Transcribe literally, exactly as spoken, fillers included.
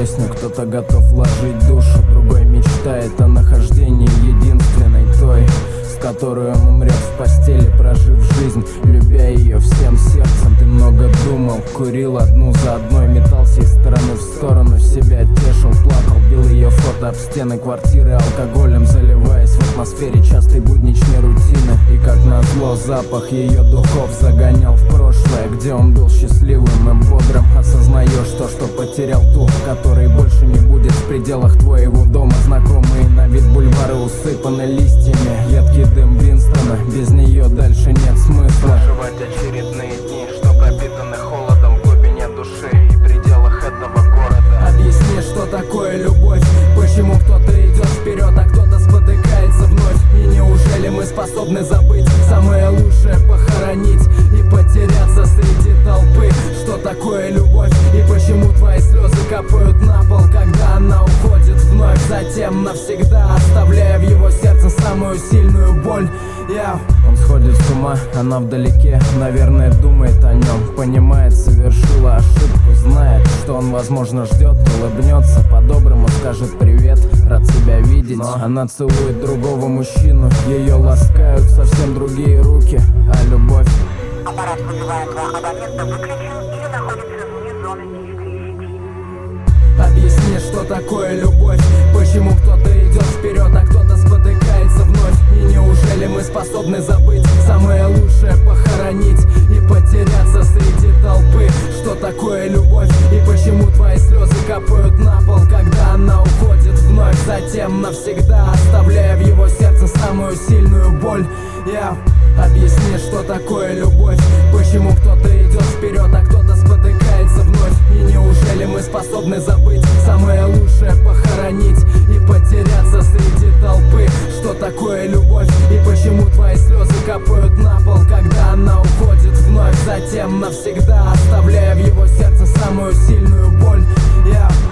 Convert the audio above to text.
песню, кто-то готов вложить душу, другой мечтает о нахождении единственной той, с которой он умрет в постели, прожив жизнь, любя ее всем сердцем. Ты много думал, курил одну за одной, метался из стороны в сторону, себя тешил, плакал, бил ее фото об стены квартиры алкоголем, заливаясь в атмосфере частой будничной рутины. И как назло запах ее духов загонял в прошлое, где он был счастливым и бодрым. Осознаешь то, что потерял ту, которой больше не будет в пределах твоего дома. Знакомые на вид бульвары усыпаны листьями, едкий дым Винстона, без нее дальше нет смысла проживать очередные дни, что пропитаны холодом в глубине души и пределах этого города. Объясни, что такое любовь, почему кто-то идет вперед, а кто-то спотыкается вновь. И неужели мы способны забыть самое лучшее, похоронить и потеряться среди толпы? Что такое любовь и почему твои слезы капают на пол, когда она уходит вновь, затем навсегда оставляя в его сердце самую сильную боль? Yeah. Он сходит с ума, она вдалеке, наверное, думает о нем, понимает, совершила ошибку, знает, что он, возможно, ждет, улыбнется, по-доброму скажет привет, рад тебя видеть. Но она целует другого мужчину, ее ласкают совсем другие руки, а любовь... Аппарат вызывает два абонента, выключен или находится вне зоны действия. Объясни, что такое любовь, почему кто-то идет вперед, а кто-то спотыкается вновь. И неужели мы способны забыть самое лучшее, похоронить и потеряться среди толпы? Что такое любовь и почему твои слезы капают на пол, когда она уходит вновь, затем навсегда оставляя в его сердце самую сильную боль? Yeah. Объясни, что такое любовь, почему кто-то идет вперед, а кто-то спотыкается вновь. И неужели мы способны забыть самое лучшее, похоронить и потеряться среди толпы? Что такое любовь и почему твои слезы капают на пол, когда она уходит вновь, затем навсегда оставляя в его сердце самую сильную боль? Yeah.